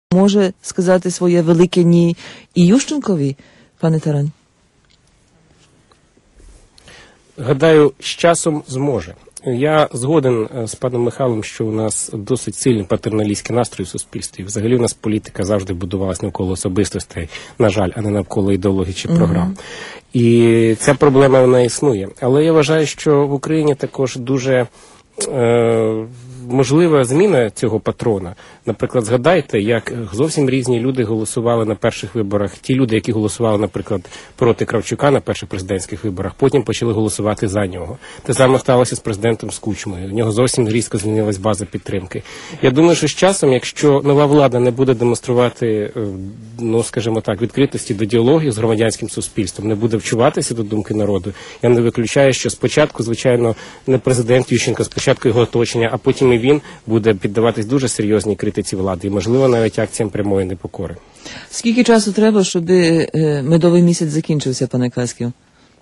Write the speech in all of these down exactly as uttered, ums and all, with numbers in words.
може сказати своє велике ні і Ющенкові, пане Тарань? Гадаю, з часом зможе. Я згоден з паном Михайлом, що у нас досить сильний патерналістський настрій у суспільстві. Взагалі у нас політика завжди будувалась навколо особистостей, на жаль, а не навколо ідеології чи програм. Mm-hmm. І ця проблема, вона існує. Але я вважаю, що в Україні також дуже е, можлива зміна цього патрона. Наприклад, згадайте, як зовсім різні люди голосували на перших виборах. Ті люди, які голосували, наприклад, проти Кравчука на перших президентських виборах, потім почали голосувати за нього. Те саме сталося з президентом Кучмою. У нього зовсім різко змінилась база підтримки. Я думаю, що з часом, якщо нова влада не буде демонструвати, ну, скажімо так, відкритості до діалогів з громадянським суспільством, не буде вчуватися до думки народу, я не виключаю, що спочатку, звичайно, не президент Ющенко, спочатку його оточення, а потім і він буде піддаватись дуже серйозній критиці влади і, можливо, навіть акціям прямої непокори. Скільки часу треба, щоб медовий місяць закінчився, пане Каськів?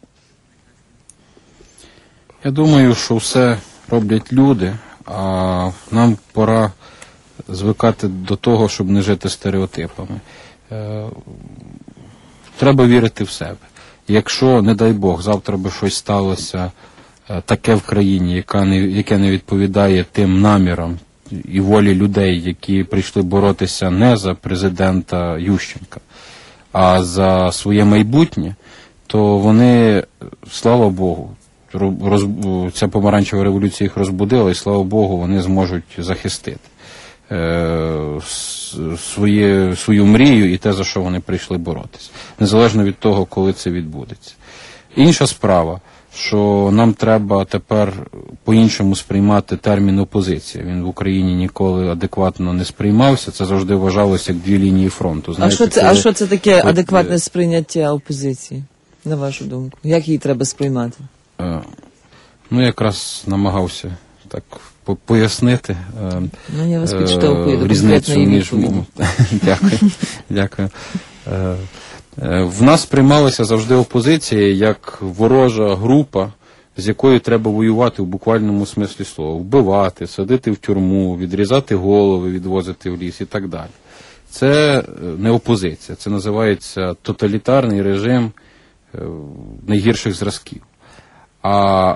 Я думаю, що все роблять люди, а нам пора звикати до того, щоб не жити стереотипами. Треба вірити в себе. Якщо, не дай Бог, завтра би щось сталося таке в країні, яка не, яке не відповідає тим намірам і волі людей, які прийшли боротися не за президента Ющенка, а за своє майбутнє, то вони, слава Богу, роз, ця помаранчева революція їх розбудила, і слава Богу, вони зможуть захистити е, своє, свою мрію і те, за що вони прийшли боротися, незалежно від того, коли це відбудеться. Інша справа, що нам треба тепер по-іншому сприймати термін опозиція. Він в Україні ніколи адекватно не сприймався, це завжди вважалося як дві лінії фронту. Знаєте, а, що це, коли... а що це таке адекватне сприйняття опозиції, на вашу думку? Як її треба сприймати? Е, ну, якраз намагався так пояснити. Е, ну, я вас підштовхую до різницю між... Дякую. Дякую. Е, В нас сприймалася завжди опозиція як ворожа група, з якою треба воювати в буквальному смислі слова. Вбивати, садити в тюрму, відрізати голови, відвозити в ліс і так далі. Це не опозиція, це називається тоталітарний режим найгірших зразків. А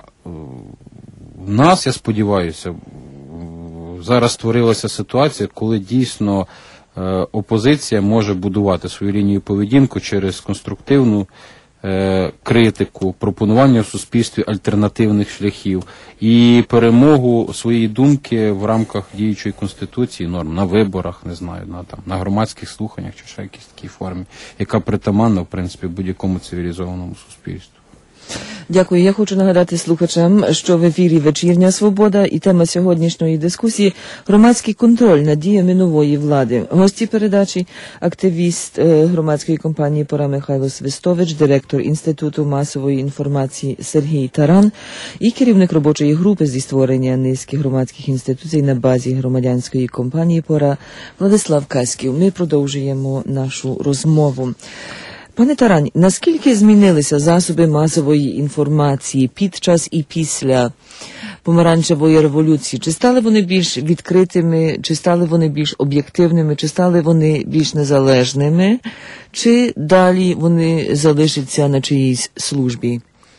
в нас, я сподіваюся, зараз створилася ситуація, коли дійсно опозиція може будувати свою лінію поведінку через конструктивну е, критику, пропонування в суспільстві альтернативних шляхів і перемогу своєї думки в рамках діючої конституції, норм, на виборах, не знаю, на, там, на громадських слуханнях чи ще якійсь такій формі, яка притаманна, в принципі, будь-якому цивілізованому суспільству. Дякую. Я хочу нагадати слухачам, що в ефірі «Вечірня Свобода» і тема сьогоднішньої дискусії – громадський контроль над діями нової влади. Гості передачі – активіст громадської компанії «Пора» Михайло Свистович, директор Інституту масової інформації Сергій Таран і керівник робочої групи зі створення низки громадських інституцій на базі громадянської компанії «Пора» Владислав Каськів. Ми продовжуємо нашу розмову. Пане Тарань, наскільки змінилися засоби масової інформації під час і після помаранчевої революції? Чи стали вони більш відкритими, чи стали вони більш об'єктивними, чи стали вони більш незалежними, чи далі вони залишаться на чиїсь службі?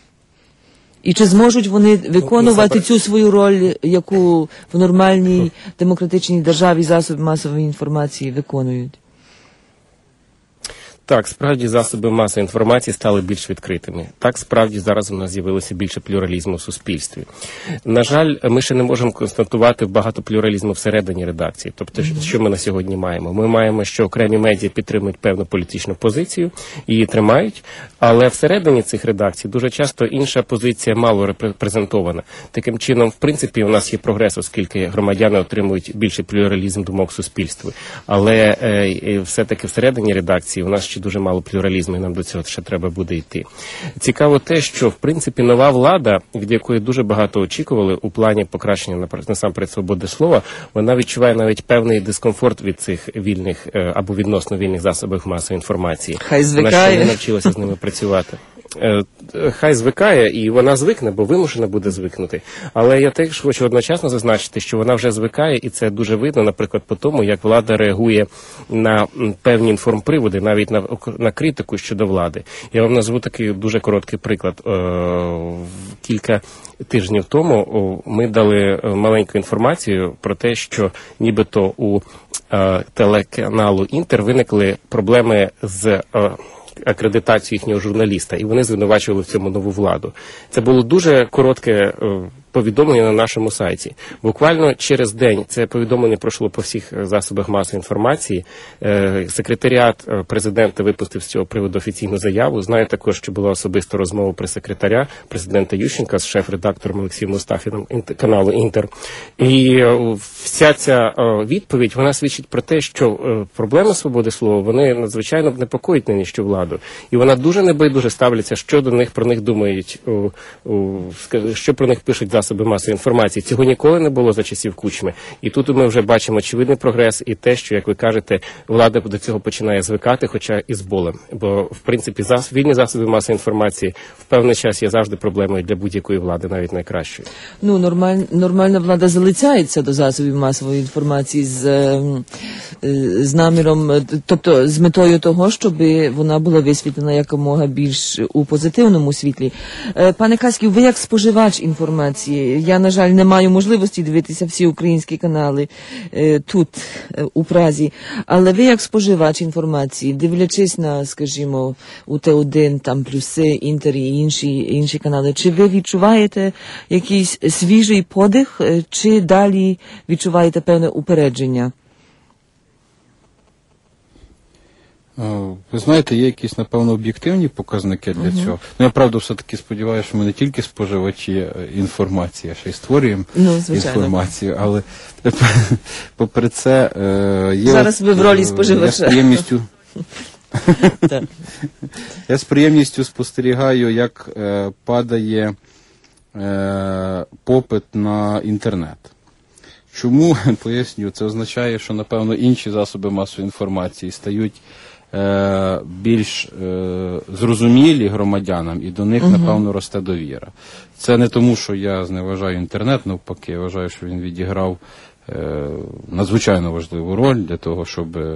І чи зможуть вони виконувати цю свою роль, яку в нормальній демократичній державі засоби масової інформації виконують? Так, справді засоби масової інформації стали більш відкритими. Так, справді зараз у нас з'явилося більше плюралізму в суспільстві. На жаль, ми ще не можемо констатувати багато плюралізму всередині редакції. Тобто, mm-hmm. що ми на сьогодні маємо? Ми маємо, що окремі медіа підтримують певну політичну позицію, її тримають, але всередині цих редакцій дуже часто інша позиція мало репрезентована. Таким чином, в принципі, у нас є прогрес, оскільки громадяни отримують більший плюралізм думок суспільства. Але е, все-таки всередині редакції у нас ще дуже мало плюралізму, і нам до цього ще треба буде йти. Цікаво те, що, в принципі, нова влада, від якої дуже багато очікували у плані покращення, насамперед, свободи слова, вона відчуває навіть певний дискомфорт від цих вільних або відносно вільних засобів масової інформації. Хай звикає. Вона ще не навчилася з ними працювати. хай звикає, і вона звикне, бо вимушена буде звикнути. Але я теж хочу одночасно зазначити, що вона вже звикає, і це дуже видно, наприклад, по тому, як влада реагує на певні інформприводи, навіть на, на критику щодо влади. Я вам назву такий дуже короткий приклад. Кілька тижнів тому ми дали маленьку інформацію про те, що нібито у телеканалу «Інтер» виникли проблеми з акредитацією їхнього журналіста, і вони звинувачували в цьому нову владу. Це було дуже коротке повідомлення на нашому сайті. Буквально через день це повідомлення пройшло по всіх засобах масової інформації. Секретаріат президента випустив з цього приводу офіційну заяву. Знаю також, що була особиста розмова прес-секретаря президента Ющенка з шеф-редактором Олексієм Мустафіним каналу «Інтер». І вся ця відповідь, вона свідчить про те, що проблеми свободи слова, вони надзвичайно непокоїть нинішню владу. І вона дуже небайдуже ставляться, що до них, про них думають, що про них пишуть засоби масової інформації. Цього ніколи не було за часів Кучми. І тут ми вже бачимо очевидний прогрес і те, що, як ви кажете, влада до цього починає звикати, хоча і з болем. Бо, в принципі, зас... вільні засоби масової інформації в певний час є завжди проблемою для будь-якої влади, навіть найкращої. Ну, нормаль... нормальна влада залицяється до засобів масової інформації з, з наміром, тобто з метою того, щоб вона була висвітлена якомога більш у позитивному світлі. Пане Каськів, ви як споживач інформації, я, на жаль, не маю можливості дивитися всі українські канали е, тут, е, у Празі, але ви як споживач інформації, дивлячись на, скажімо, У Т один, там Плюси, Інтер і інші, інші канали, чи ви відчуваєте якийсь свіжий подих, е, чи далі відчуваєте певне упередження? Ви знаєте, є якісь, напевно, об'єктивні показники для uh-huh. цього. Ну, я, правда, все-таки сподіваюся, що ми не тільки споживачі інформації, а ще й створюємо ну, інформацію. Але, попри це, є... Зараз ви в ролі споживача. Я з приємністю... я з приємністю спостерігаю, як е, падає е, попит на інтернет. Чому? Поясню. Це означає, що, напевно, інші засоби масової інформації стають е, більш е, зрозумілі громадянам, і до них, uh-huh. напевно, росте довіра. Це не тому, що я зневажаю інтернет, навпаки, я вважаю, що він відіграв е, надзвичайно важливу роль для того, щоб е,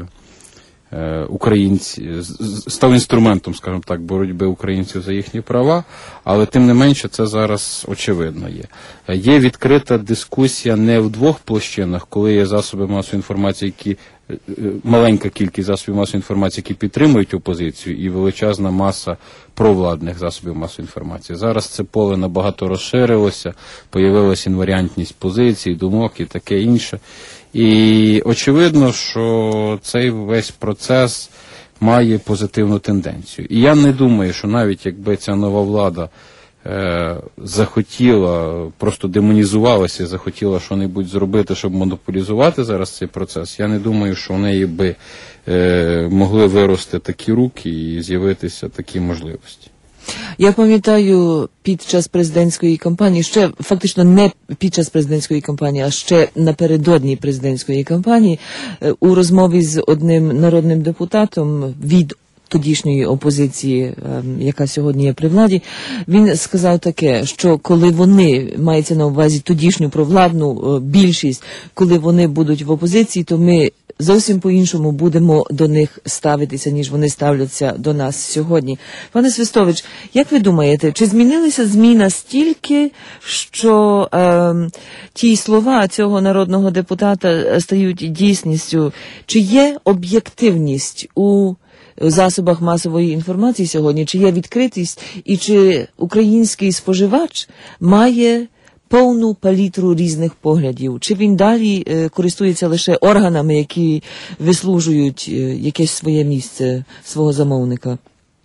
українці, став інструментом, скажімо так, боротьби українців за їхні права, але тим не менше це зараз очевидно є. Є відкрита дискусія не в двох площинах, коли є засоби масової інформації, які маленька кількість засобів масової інформації, які підтримують опозицію, і величезна маса провладних засобів масової інформації. Зараз це поле набагато розширилося, появилася інваріантність позицій, думок і таке інше. І очевидно, що цей весь процес має позитивну тенденцію. І я не думаю, що навіть якби ця нова влада е, захотіла, просто демонізувалася, захотіла що-небудь зробити, щоб монополізувати зараз цей процес, я не думаю, що в неї би е, могли вирости такі руки і з'явитися такі можливості. Я пам'ятаю, під час президентської кампанії, ще фактично не під час президентської кампанії, а ще напередодні президентської кампанії, у розмові з одним народним депутатом від тодішньої опозиції, яка сьогодні є при владі, він сказав таке, що коли вони, мається на увазі тодішню провладну більшість, коли вони будуть в опозиції, то ми зовсім по-іншому будемо до них ставитися, ніж вони ставляться до нас сьогодні. Пане Свистович, як ви думаєте, чи змінилася зміна стільки, що е, ті слова цього народного депутата стають дійсністю? Чи є об'єктивність у засобах масової інформації сьогодні, чи є відкритість, і чи український споживач має повну палітру різних поглядів? Чи він далі е, користується лише органами, які вислужують е, якесь своє місце свого замовника?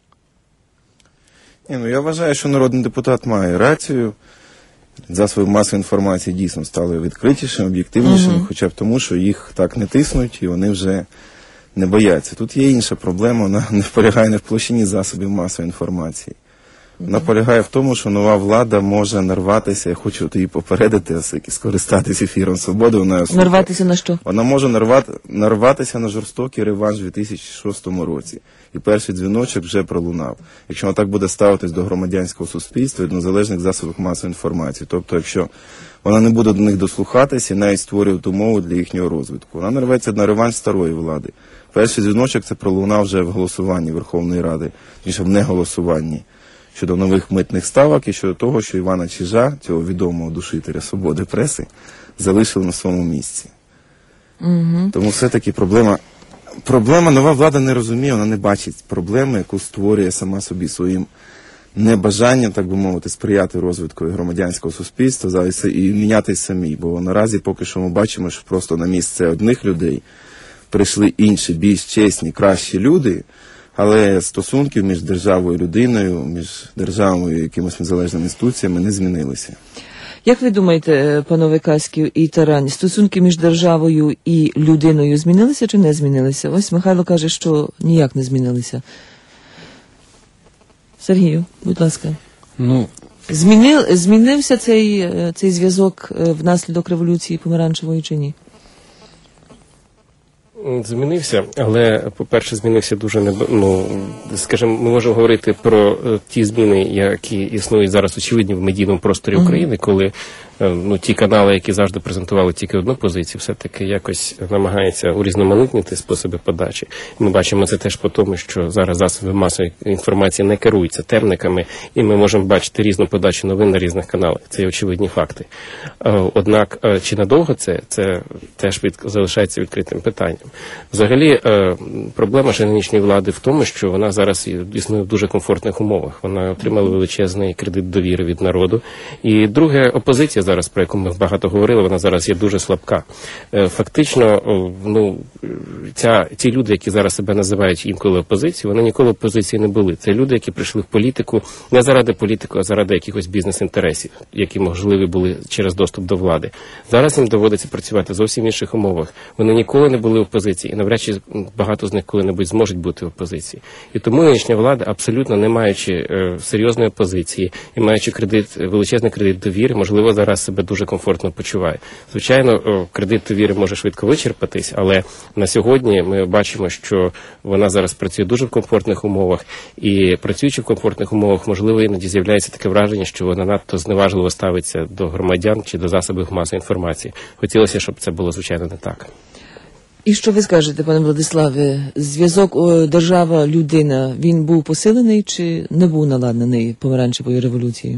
Ні, ну я вважаю, що народний депутат має рацію. Засоби масової інформації дійсно стали відкритішими, об'єктивнішими, uh-huh. хоча б тому, що їх так не тиснуть і вони вже не бояться. Тут є інша проблема, вона не полягає не в площині засобів масової інформації, Вона полягає в тому, що нова влада може нарватися, я хочу її попередити, оскільки скористатися ефіром «Свободи». Вона Нарватися на що? Вона може нарвати, нарватися на жорстокий реванш у дві тисячі шостому році. І перший дзвіночок вже пролунав. Якщо вона так буде ставитись до громадянського суспільства і до незалежних засобів масової інформації. Тобто, якщо вона не буде до них дослухатися і навіть створювати умови для їхнього розвитку. Вона нарветься на реванш старої влади. Перший дзвіночок це пролунав вже в голосуванні Верховної Ради, ніж в неголосуванні щодо нових митних ставок і щодо того, що Івана Чижа, цього відомого душителя свободи преси, залишили на своєму місці. Угу. Тому все-таки проблема, проблема нова влада не розуміє, вона не бачить проблеми, яку створює сама собі своїм небажанням, так би мовити, сприяти розвитку громадянського суспільства і мінятись самі. Бо наразі поки що ми бачимо, що просто на місце одних людей прийшли інші, більш чесні, кращі люди, але стосунків між державою і людиною, між державою і якимось незалежними інституціями не змінилися. Як ви думаєте, панове Каськів і Тарань, стосунки між державою і людиною змінилися чи не змінилися? Ось Михайло каже, що ніяк не змінилися. Сергію, будь ласка. Ну, Змінив, змінився цей, цей зв'язок внаслідок революції помаранчевої чи ні? Змінився, але, по-перше, змінився дуже, не, ну, скажімо, ми можемо говорити про ті зміни, які існують зараз очевидні в медійному просторі України, коли ну, ті канали, які завжди презентували тільки одну позицію, все-таки якось намагаються урізноманітнити способи подачі. Ми бачимо це теж по тому, що зараз засоби масової інформації не керуються темниками, і ми можемо бачити різну подачу новин на різних каналах. Це є очевидні факти. Однак, чи надовго це, це теж від, залишається відкритим питанням. Взагалі, проблема ж нинішньої влади в тому, що вона зараз існує в дуже комфортних умовах. Вона отримала величезний кредит довіри від народу. І друге, опозиція зараз, про яку ми багато говорили, вона зараз є дуже слабка. Фактично, ну, ця, ці люди, які зараз себе називають інколи опозицією, вони ніколи опозиції не були. Це люди, які прийшли в політику не заради політики, а заради якихось бізнес-інтересів, які можливі були через доступ до влади. Зараз їм доводиться працювати в зовсім інших умовах. Вони ніколи не були в опозиції, і навряд чи багато з них коли-небудь зможуть бути в опозиції. І тому нинішня влада, абсолютно не маючи е, серйозної опозиції і маючи кредит, величезний кредит довіри, можливо, зараз себе дуже комфортно почуває. Звичайно, о, кредит довіри може швидко вичерпатись, але на сьогодні ми бачимо, що вона зараз працює дуже в комфортних умовах, і працюючи в комфортних умовах, можливо, іноді з'являється таке враження, що вона надто зневажливо ставиться до громадян чи до засобів масової інформації. Хотілося, щоб це було, звичайно, не так. І що ви скажете, пане Владиславе, зв'язок держава-людина, він був посилений чи не був наладнений помаранчевою революцією?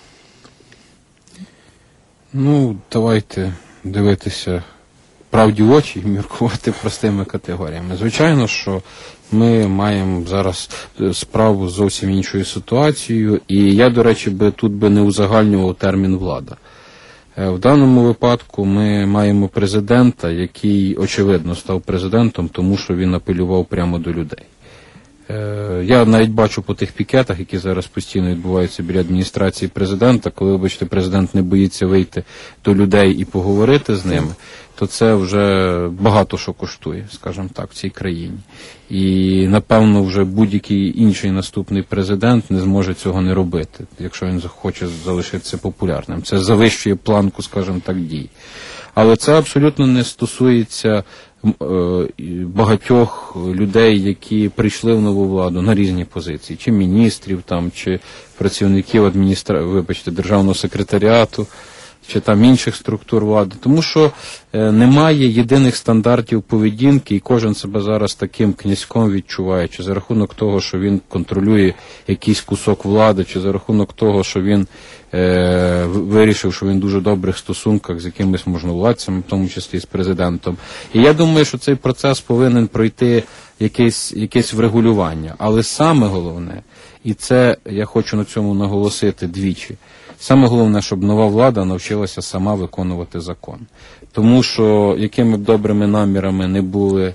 Ну, давайте дивитися правді в очі і міркувати простими категоріями. Звичайно, що ми маємо зараз справу з зовсім іншою ситуацією, і я, до речі, би тут би не узагальнював термін «влада». В даному випадку ми маємо президента, який, очевидно, став президентом, тому що він апелював прямо до людей. Я навіть бачу по тих пікетах, які зараз постійно відбуваються біля адміністрації президента, коли, вибачте, президент не боїться вийти до людей і поговорити з ними, то це вже багато що коштує, скажімо так, в цій країні. І, напевно, вже будь-який інший наступний президент не зможе цього не робити, якщо він захоче залишитися популярним. Це завищує планку, скажімо так, дій. Але це абсолютно не стосується багатьох людей, які прийшли в нову владу на різні позиції, чи міністрів, там, чи працівників адміністра... вибачте, державного секретаріату, чи там інших структур влади. Тому що е, немає єдиних стандартів поведінки, і кожен себе зараз таким князьком відчуває, чи за рахунок того, що він контролює якийсь кусок влади, чи за рахунок того, що він е, вирішив, що він в дуже добрих стосунках з якимись можновладцями, в тому числі з президентом. І я думаю, що цей процес повинен пройти якесь, якесь врегулювання. Але саме головне, і це я хочу на цьому наголосити двічі, саме головне, щоб нова влада навчилася сама виконувати закон. Тому що, якими б добрими намірами не були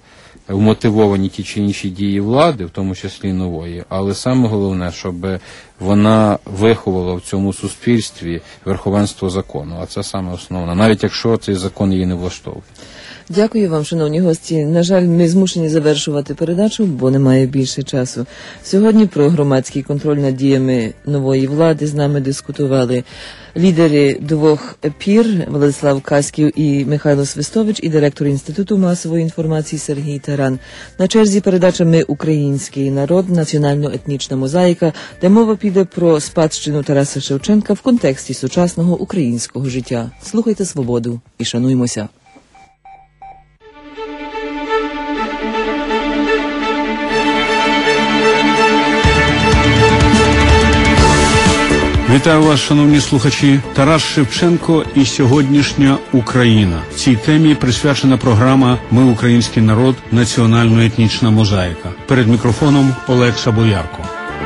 вмотивовані ті чи інші дії влади, в тому числі нової, але саме головне, щоб вона виховала в цьому суспільстві верховенство закону, а це саме основне, навіть якщо цей закон її не влаштовує. Дякую вам, шановні гості. На жаль, ми змушені завершувати передачу, бо немає більше часу. Сьогодні про громадський контроль над діями нової влади з нами дискутували лідери двох пір Владислав Каськів і Михайло Свистович і директор Інституту масової інформації Сергій Таран. На черзі передача «Ми український народ. Національно-етнічна мозаїка», де мова піде про спадщину Тараса Шевченка в контексті сучасного українського життя. Слухайте «Свободу» і шануймося. Вітаю вас, шановні слухачі. Тарас Шевченко і сьогоднішня Україна. Цій темі присвячена програма «Ми український народ. Національно-етнічна мозаїка». Перед мікрофоном Олекса Боярко.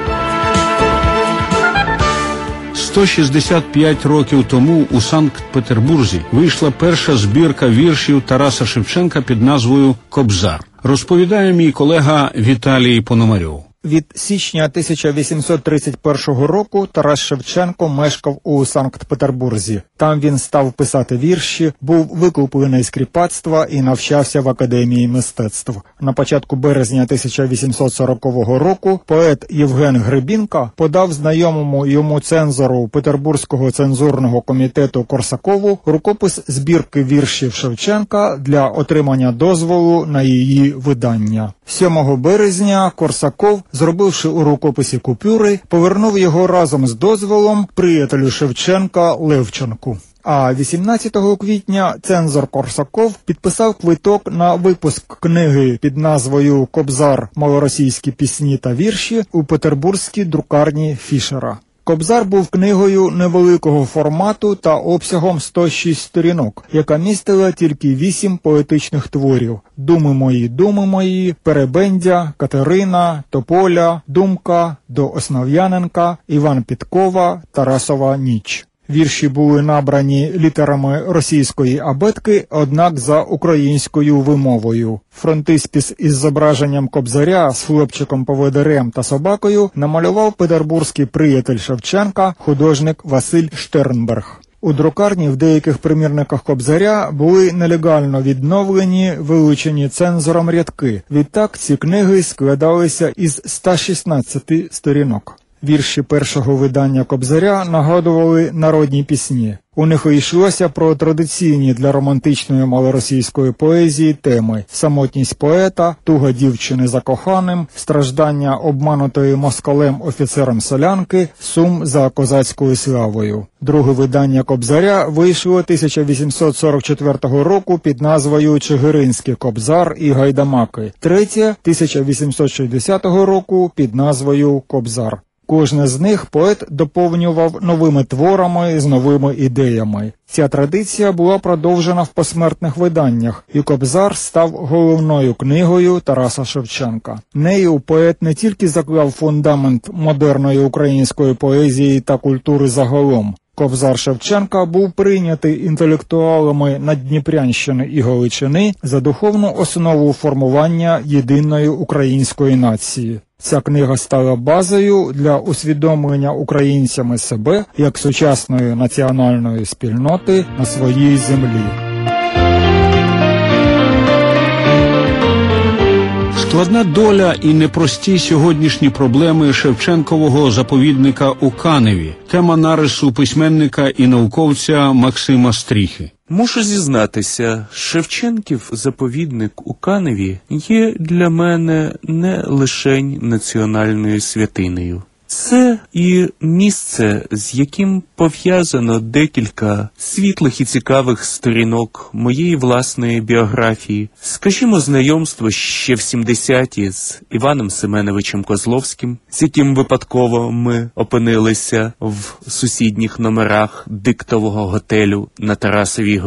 сто шістдесят п'ять років тому у Санкт-Петербурзі вийшла перша збірка віршів Тараса Шевченка під назвою «Кобзар». Розповідає мій колега Віталій Пономарьов. Від січня тисяча вісімсот тридцять першого року Тарас Шевченко мешкав у Санкт-Петербурзі. Там він став писати вірші, був викуплений з кріпацтва і навчався в Академії мистецтв. На початку березня тисяча вісімсот сорокового року поет Євген Гребінка подав знайомому йому цензору Петербурзького цензурного комітету Корсакову рукопис збірки віршів Шевченка для отримання дозволу на її видання. сьомого березня Корсаков, зробивши у рукописі купюри, повернув його разом з дозволом приятелю Шевченка Левченку. А вісімнадцятого квітня цензор Корсаков підписав квиток на випуск книги під назвою «Кобзар. Малоросійські пісні та вірші» у петербурзькій друкарні Фішера. Кобзар був книгою невеликого формату та обсягом сто шість сторінок, яка містила тільки вісім поетичних творів: «Думи мої, думи мої», «Перебендя», «Катерина», «Тополя», «Думка», «До Основ'яненка», «Іван Підкова», «Тарасова ніч». Вірші були набрані літерами російської абетки, однак за українською вимовою. Фронтиспіс із зображенням Кобзаря з хлопчиком-поводирем та собакою намалював петербурзький приятель Шевченка, художник Василь Штернберг. У друкарні в деяких примірниках Кобзаря були нелегально відновлені, вилучені цензором рядки. Відтак ці книги складалися із ста шістнадцяти сторінок. Вірші першого видання Кобзаря нагадували народні пісні. У них йшлося про традиційні для романтичної малоросійської поезії теми: самотність поета, туга дівчини за коханим, страждання обманутої москалем офіцером солянки, сум за козацькою славою. Друге видання Кобзаря вийшло тисяча вісімсот сорок четвертого року під назвою «Чигиринський кобзар і гайдамаки». Третє – тисяча вісімсот шістдесятого року під назвою «Кобзар». Кожне з них поет доповнював новими творами з новими ідеями. Ця традиція була продовжена в посмертних виданнях, і «Кобзар» став головною книгою Тараса Шевченка. Нею поет не тільки заклав фундамент модерної української поезії та культури загалом. «Кобзар» Шевченка був прийнятий інтелектуалами Наддніпрянщини і Галичини за духовну основу формування єдиної української нації. Ця книга стала базою для усвідомлення українцями себе як сучасної національної спільноти на своїй землі. Складна доля і непрості сьогоднішні проблеми Шевченкового заповідника у Каневі – тема нарису письменника і науковця Максима Стріхи. Мушу зізнатися, Шевченків заповідник у Каневі є для мене не лишень національною святинею. Це і місце, з яким пов'язано декілька світлих і цікавих сторінок моєї власної біографії. Скажімо, знайомство ще в сімдесяті з Іваном Семеновичем Козловським, з яким випадково ми опинилися в сусідніх номерах диктового готелю на Тарасовій горі.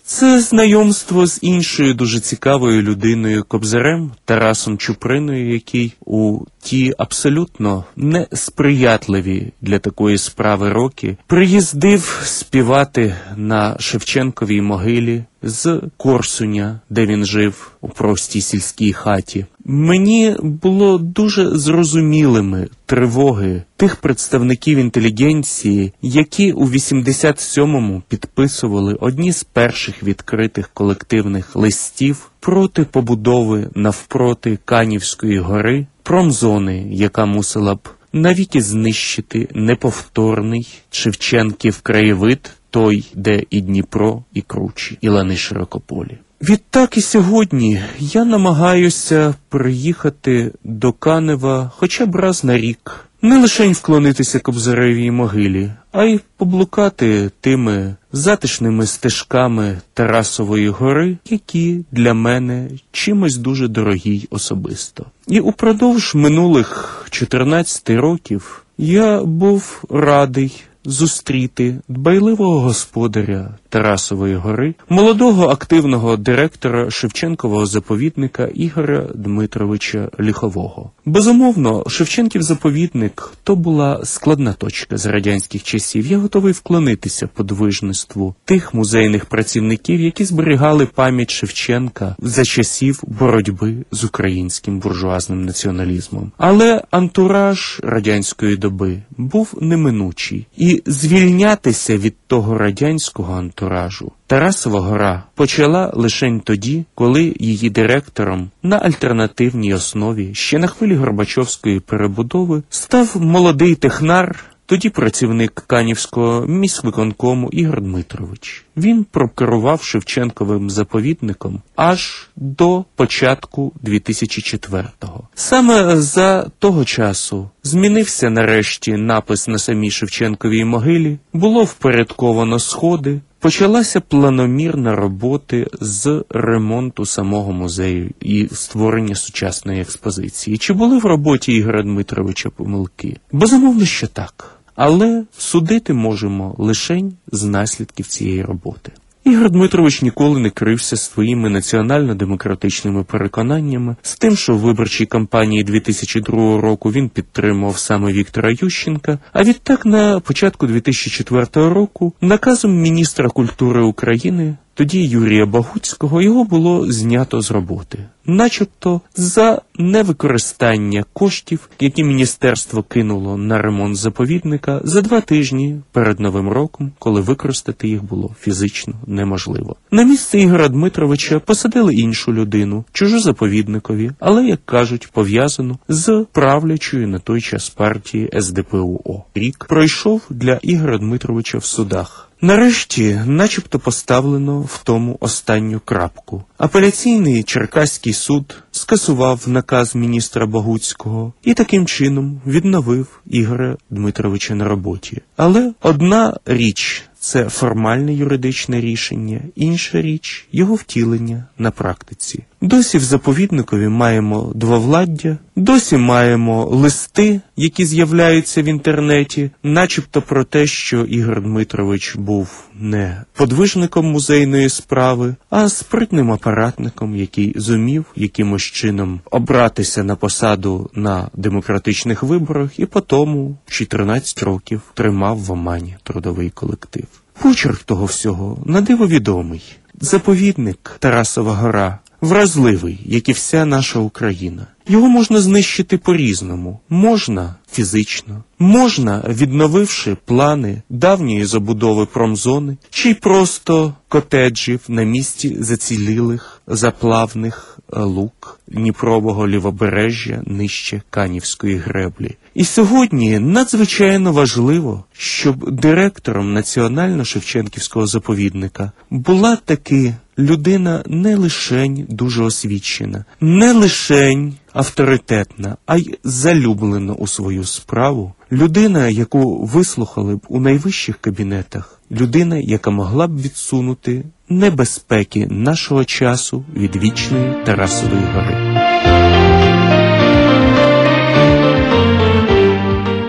Це знайомство з іншою дуже цікавою людиною Кобзарем, Тарасом Чуприною, який у ті абсолютно несприятливі для такої справи роки приїздив співати на Шевченковій могилі з Корсуня, де він жив у простій сільській хаті. Мені було дуже зрозумілими тривоги тих представників інтелігенції, які у вісімдесят сьомому підписували одні з перших відкритих колективних листів проти побудови навпроти Канівської гори промзони, яка мусила б навіки знищити неповторний Шевченків краєвид, той, де і Дніпро, і кручі, і лани широкополі. Відтак і сьогодні я намагаюся приїхати до Канева хоча б раз на рік. Не лише вклонитися Кобзаревій могилі, а й поблукати тими затишними стежками Тарасової гори, які для мене чимось дуже дорогі й особисто. І упродовж минулих чотирнадцяти років я був радий зустріти дбайливого господаря Тарасової гори, молодого активного директора Шевченкового заповідника Ігоря Дмитровича Ліхового. Безумовно, Шевченків заповідник – то була складна точка з радянських часів. Я готовий вклонитися подвижництву тих музейних працівників, які зберігали пам'ять Шевченка за часів боротьби з українським буржуазним націоналізмом. Але антураж радянської доби був неминучий. І звільнятися від того радянського антуражу Тарасова гора почала лише тоді, коли її директором на альтернативній основі ще на хвилі Горбачовської перебудови став молодий технар, тоді працівник Канівського міськвиконкому Ігор Дмитрович. Він прокерував Шевченковим заповідником аж до початку дві тисячі четвертого. Саме за того часу змінився нарешті напис на самій Шевченковій могилі, було впорядковано сходи, почалася планомірна робота з ремонту самого музею і створення сучасної експозиції. Чи були в роботі Ігоря Дмитровича помилки? Безумовно, що так. Але судити можемо лише з наслідків цієї роботи. Ігор Дмитрович ніколи не крився своїми національно-демократичними переконаннями, з тим, що в виборчій кампанії дві тисячі другого року він підтримував саме Віктора Ющенка, а відтак на початку дві тисячі четвертого року наказом міністра культури України, тоді Юрія Багуцького, його було знято з роботи. Начебто за невикористання коштів, які міністерство кинуло на ремонт заповідника за два тижні перед Новим роком, коли використати їх було фізично неможливо. На місце Ігоря Дмитровича посадили іншу людину, чужу заповідникові, але, як кажуть, пов'язану з правлячою на той час партії ес де пе у о. Рік пройшов для Ігоря Дмитровича в судах. Нарешті, начебто поставлено в тому останню крапку. Апеляційний Черкаський суд скасував наказ міністра Багуцького і таким чином відновив Ігоря Дмитровича на роботі. Але одна річ – це формальне юридичне рішення, інша річ – його втілення на практиці. Досі в заповідникові маємо двовладдя, досі маємо листи, які з'являються в інтернеті, начебто про те, що Ігор Дмитрович був не подвижником музейної справи, а спритним апаратником, який зумів якимось чином обратися на посаду на демократичних виборах і потому чотирнадцять років тримав в омані трудовий колектив. Почерк того всього надиво відомий. Заповідник Тарасова гора вразливий, як і вся наша Україна. Його можна знищити по-різному. Можна фізично, можна відновивши плани давньої забудови промзони, чи й просто котеджів на місці зацілілих заплавних луг Дніпрового лівобережжя нижче Канівської греблі. І сьогодні надзвичайно важливо, щоб директором Національно-Шевченківського заповідника була таки людина не лишень дуже освічена, не лишень авторитетна, а й залюблена у свою справу. Людина, яку вислухали б у найвищих кабінетах. Людина, яка могла б відсунути небезпеки нашого часу від вічної Тарасової гори. І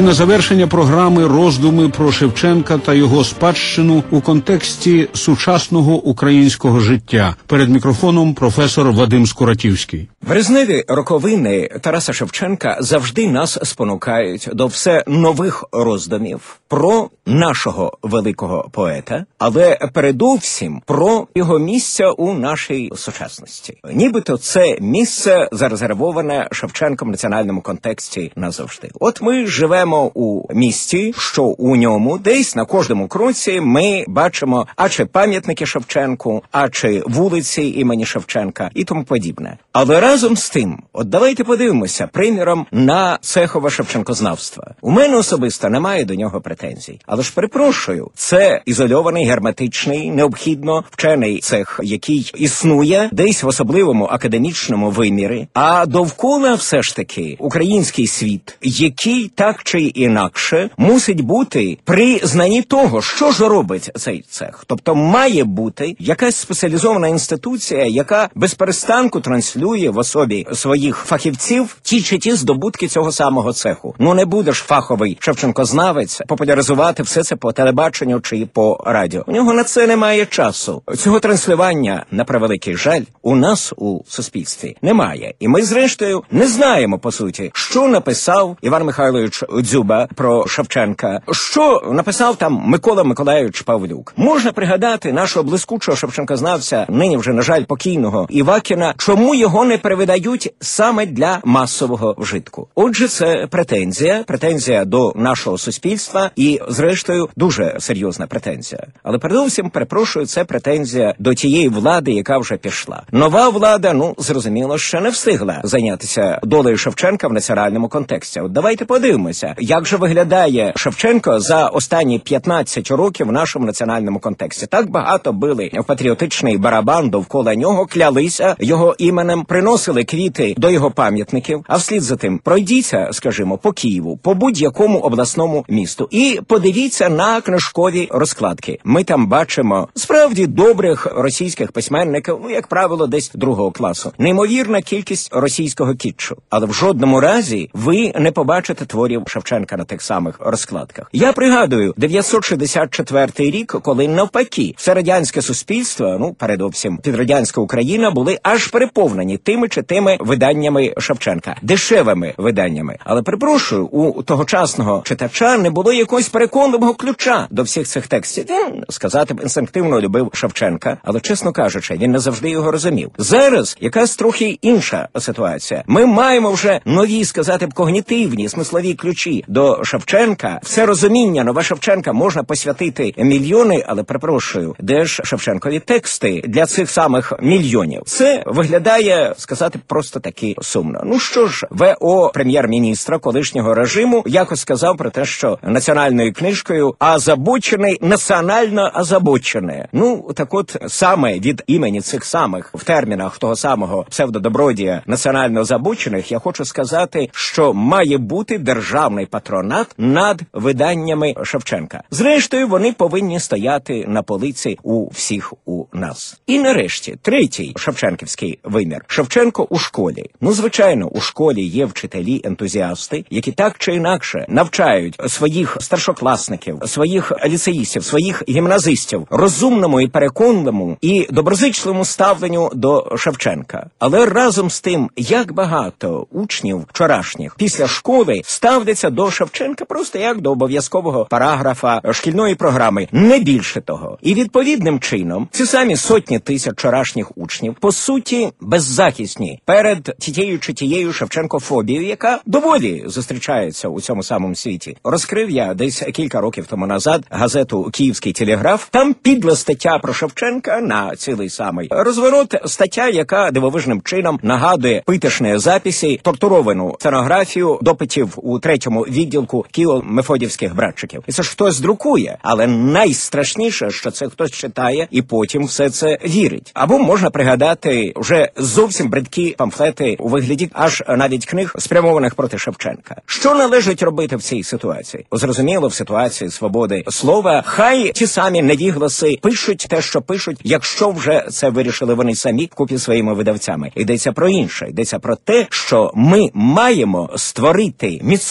на завершення програми роздуми про Шевченка та його спадщину у контексті сучасного українського життя. Перед мікрофоном професор Вадим Скуратівський. Березневі роковини Тараса Шевченка завжди нас спонукають до все нових роздумів про нашого великого поета, але передовсім про його місце у нашій сучасності. Нібито це місце зарезервоване Шевченком в національному контексті назавжди. От ми живемо у місті, що у ньому десь на кожному кроці ми бачимо а чи пам'ятники Шевченку, а чи вулиці імені Шевченка і тому подібне. Але разом з тим, от давайте подивимося, приміром, на цехове шевченкознавство. У мене особисто немає до нього претензій. Але ж перепрошую, це ізольований, герметичний, необхідно вчений цех, який існує десь в особливому академічному вимірі, а довкола все ж таки український світ, який так чи інакше мусить бути при знанні того, що ж робить цей цех. Тобто має бути якась спеціалізована інституція, яка без перестанку транслює в особі своїх фахівців ті чи ті здобутки цього самого цеху. Ну не будеш фаховий шевченкознавець популяризувати все це по телебаченню чи по радіо. У нього на це немає часу. Цього транслювання, на превеликий жаль, у нас у суспільстві немає. І ми, зрештою, не знаємо, по суті, що написав Іван Михайлович Дзюба про Шевченка, що написав там Микола Миколайович Павлюк. Можна пригадати нашого блискучого шевченкознавця, нині вже, на жаль, покійного Івакіна, чому його не перевидають саме для масового вжитку. Отже, це претензія, претензія до нашого суспільства і, зрештою, дуже серйозна претензія. Але передовсім, перепрошую, це претензія до тієї влади, яка вже пішла. Нова влада, ну, зрозуміло, ще не встигла зайнятися долею Шевченка в національному контексті. От давайте подивимося, як же виглядає Шевченко за останні п'ятнадцять років в нашому національному контексті. Так багато били в патріотичний барабан довкола нього, клялися його іменем, приносили квіти до його пам'ятників, а вслід за тим пройдіться, скажімо, по Києву, по будь-якому обласному місту і подивіться на книжкові розкладки. Ми там бачимо справді добрих російських письменників, ну, як правило, десь другого класу. Неймовірна кількість російського кітчу. Але в жодному разі ви не побачите творів Шевченка на тих самих розкладках. Я пригадую дев'ятсот шістдесят четвертий рік, коли навпаки все радянське суспільство, ну, передовсім підрадянська Україна, були аж переповнені тими чи тими виданнями Шевченка. Дешевими виданнями. Але, перепрошую, у тогочасного читача не було якогось переконливого ключа до всіх цих текстів. Він, сказати б, інстинктивно любив Шевченка, але, чесно кажучи, він не завжди його розумів. Зараз якась трохи інша ситуація. Ми маємо вже нові, сказати б, когнітивні, смислові ключі до Шевченка. Все розуміння нове Шевченка можна посвятити мільйони, але, перепрошую, де ж Шевченкові тексти для цих самих мільйонів? Це виглядає, сказати, просто таки сумно. Ну що ж, ВО прем'єр-міністра колишнього режиму якось сказав про те, що національною книжкою озабочений, національно озабочене. Ну, так от, саме від імені цих самих, в термінах того самого псевдодобродія національно озабочених, я хочу сказати, що має бути державний патронат над виданнями Шевченка. Зрештою, вони повинні стояти на полиці у всіх у нас. І нарешті, третій шевченківський вимір. Шевченко у школі. Ну, звичайно, у школі є вчителі-ентузіасти, які так чи інакше навчають своїх старшокласників, своїх ліцеїстів, своїх гімназистів розумному і переконливому і доброзичливому ставленню до Шевченка. Але разом з тим, як багато учнів вчорашніх після школи ставляться до Шевченка просто як до обов'язкового параграфа шкільної програми, не більше того. І відповідним чином ці самі сотні тисяч вчорашніх учнів, по суті, беззахисні перед тією чи тією Шевченкофобією, яка доволі зустрічається у цьому самому світі. Розкрив я десь кілька років тому назад газету «Київський телеграф». Там підла стаття про Шевченка на цілий самий розворот. Стаття, яка дивовижним чином нагадує питошні записи, тортуровану сценографію допитів у третьому відділку Києво-Мефодівських братчиків. І це ж хтось друкує, але найстрашніше, що це хтось читає і потім все це вірить. Або можна пригадати вже зовсім бридкі памфлети у вигляді аж навіть книг, спрямованих проти Шевченка. Що належить робити в цій ситуації? Зрозуміло, в ситуації свободи слова, хай ті самі невігласи пишуть те, що пишуть, якщо вже це вирішили вони самі вкупі своїми видавцями. Йдеться про інше. Йдеться про те, що ми маємо створити міцну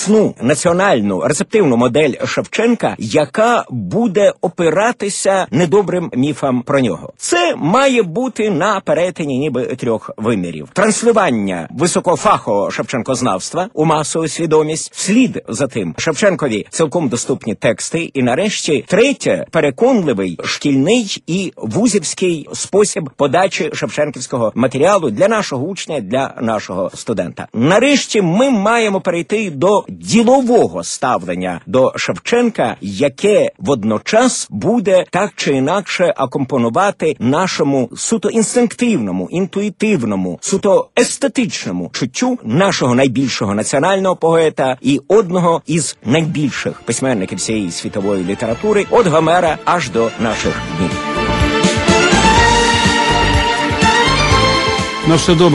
національну рецептивну модель Шевченка, яка буде опиратися недобрим міфам про нього. Це має бути на перетині ніби трьох вимірів. Транслювання високофахового шевченкознавства у масову свідомість, вслід за тим Шевченкові цілком доступні тексти, і нарешті третє – переконливий шкільний і вузівський спосіб подачі шевченківського матеріалу для нашого учня, для нашого студента. Нарешті ми маємо перейти до ділового ставлення до Шевченка, яке водночас буде так чи інакше акомпонувати нашому суто інстинктивному, інтуїтивному, суто естетичному чуттю нашого найбільшого національного поета і одного із найбільших письменників всієї світової літератури, від Гомера аж до наших днів. На все добре.